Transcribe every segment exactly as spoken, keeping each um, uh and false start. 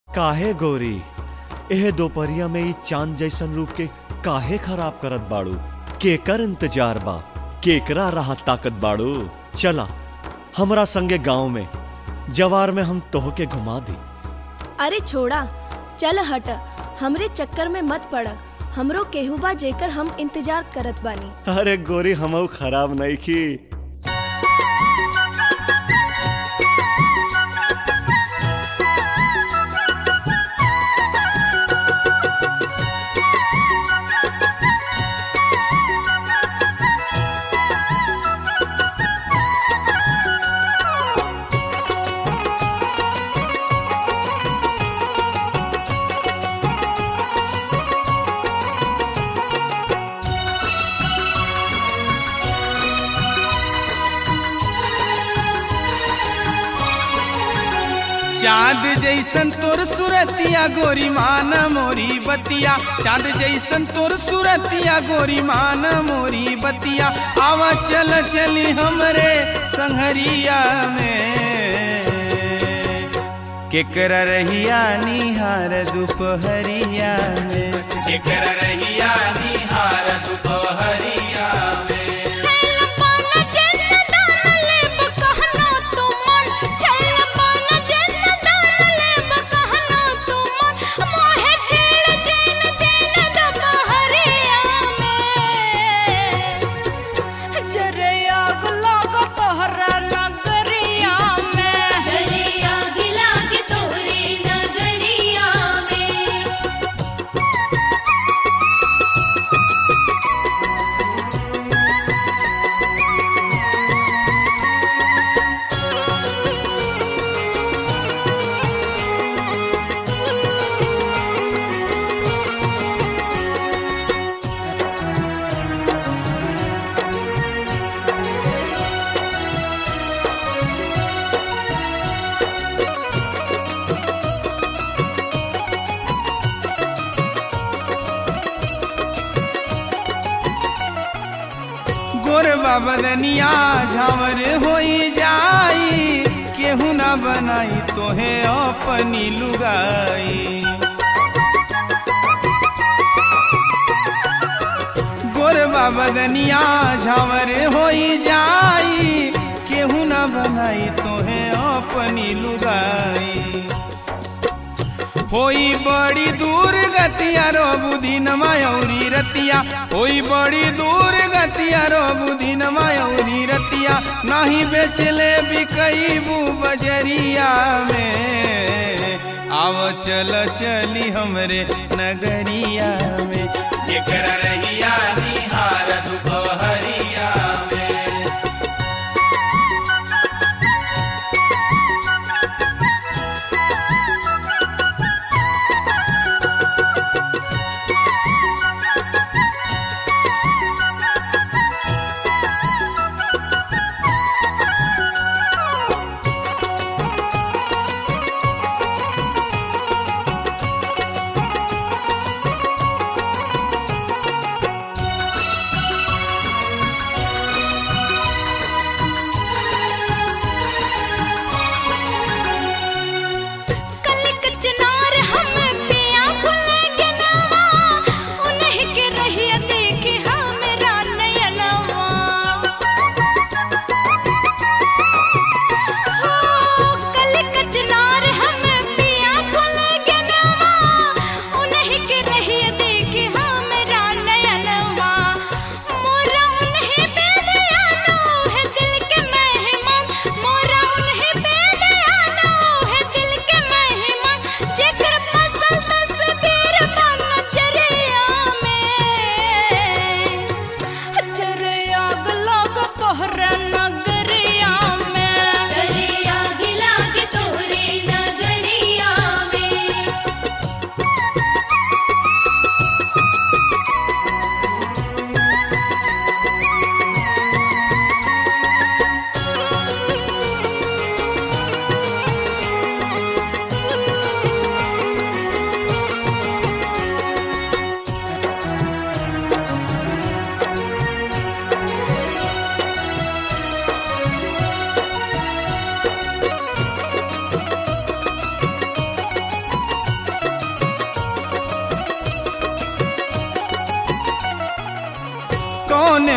काहे गोरी एह दोपहरिया में ई चांद जैसन रूप के काहे खराब करत बाड़ू? केकर इंतजार बा? केकरा राह ताकत बाड़ू? चला हमरा संगे गांव में जवार में हम तोहके घुमा दी। अरे छोड़ा, चल हट, हमरे चक्कर में मत पड़। हमरो केहू बा जेकर हम इंतजार करत बानी। अरे गोरी हमऊ खराब नहीं की। चाँद जैसन तोर सुरतिया गोरी माना मोरी बतिया, चाँद जैसन तोर सुरतिया गोरी माना मोरी बतिया। आवा चल चली हमरे संघरिया में, केकरा रहिया निहार दोपहरिया में, केकरा रहिया निहार दोपहरिया में। गोरबा बदनिया झावर होई जाई, केहू ना बनाई तोहे अपनी लुगाई। गोरबा बदनिया झावर होई जाई, केहू ना बनाई तोहे अपनी लुगाई। होई बड़ी दूर गतिया रो बुद्धि न मायौरी रतिया, होई बड़ी दूर गतिया रो बुद्धि न मायौरी रतिया। नहीं बेचले बिकईबू बजरिया में, आव चल चली हमरे नगरिया में, केकरा रहिया निहार दोपहरिया में।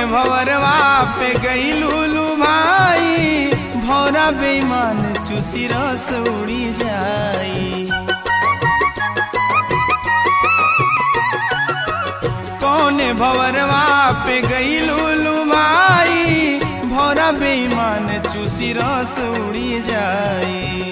भवरवा पे गई लूलू भाई भौरा बेईमान चूसी रस उड़ी जाई। कौने भवरवा पे गई लूलू भाई भौरा बेईमान चूसी रस उड़ी जाई।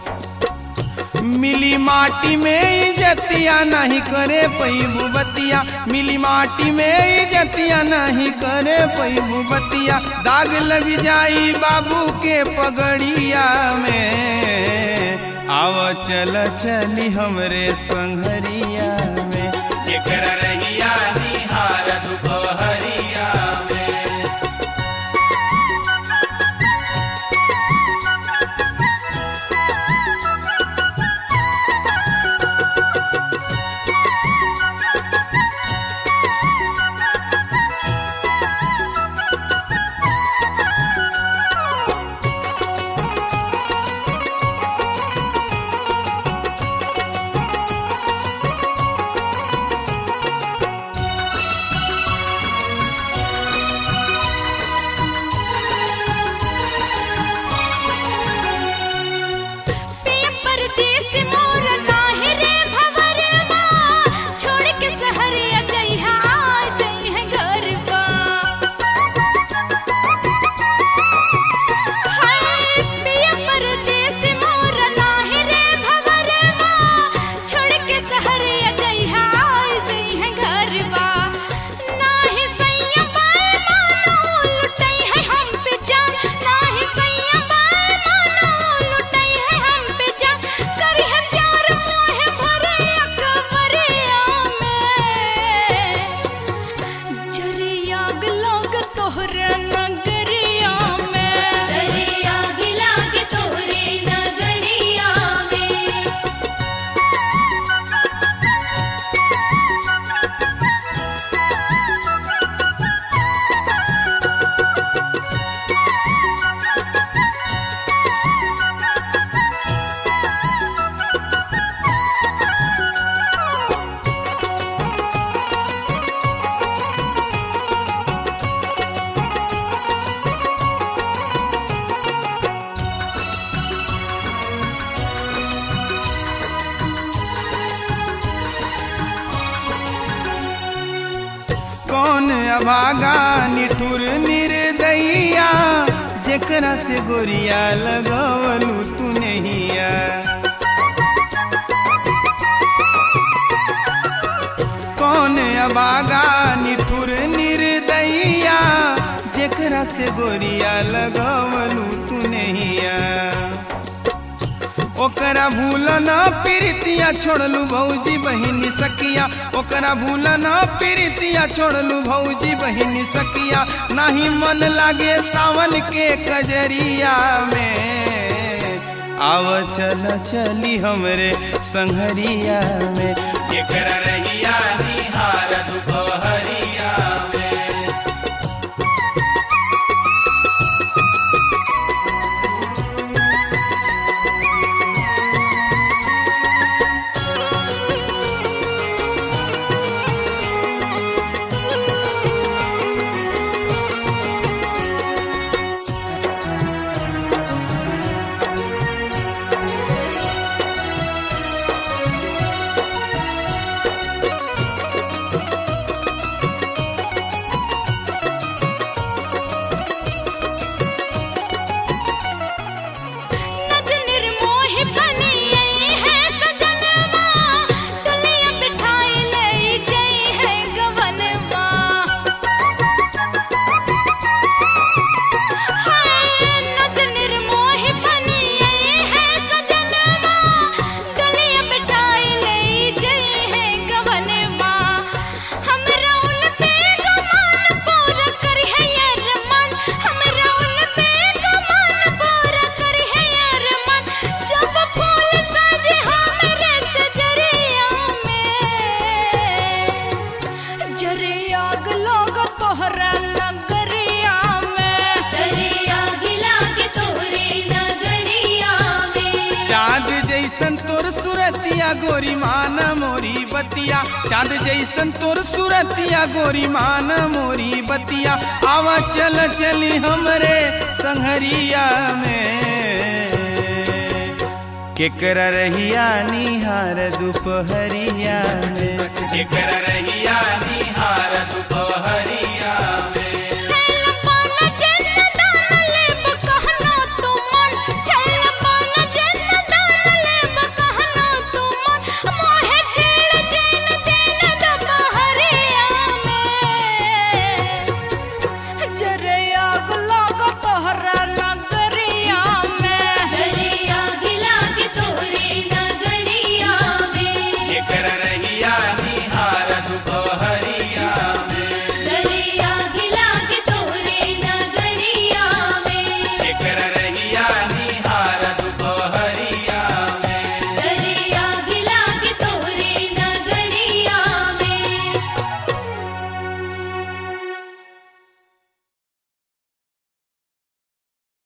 मिली माटी में इज्जतिया नहीं करे पैबू बतिया, मिली माटी में इज्जतिया नहीं करे पैबू बतिया। दाग लग जाई बाबू के पगड़िया में आव चल चली हमरे संघरिया में जेकर रहिया निहार दुपहरिया में। कौन अभागा निठुर निर्दयिया जेकरा से गोरिया लगवलू तू नहिया। कौन अभागा निठुर निर्दयिया जेकरा से गोरिया लगवलू तू नहिया। ओकरा भूल न प्रीतिया छोड़लू भौजी बहिनी सखिया, ओकरा भूल न प्रीतिया छोड़लू भौजी बहिनी सखिया। नहीं मन लागे सावन के कजरिया में आव चल चली हमरे संघरिया में जेकरा रहिया निहार दुपहरिया में। गोरी मान मोरी बतिया चांद जैसन तोर सुरतिया गोरी मान मोरी बतिया आवा चल चली हमरे संहरिया में केकरा रहिया निहार दुपहरिया में केकरा रहिया निहार दुपहरिया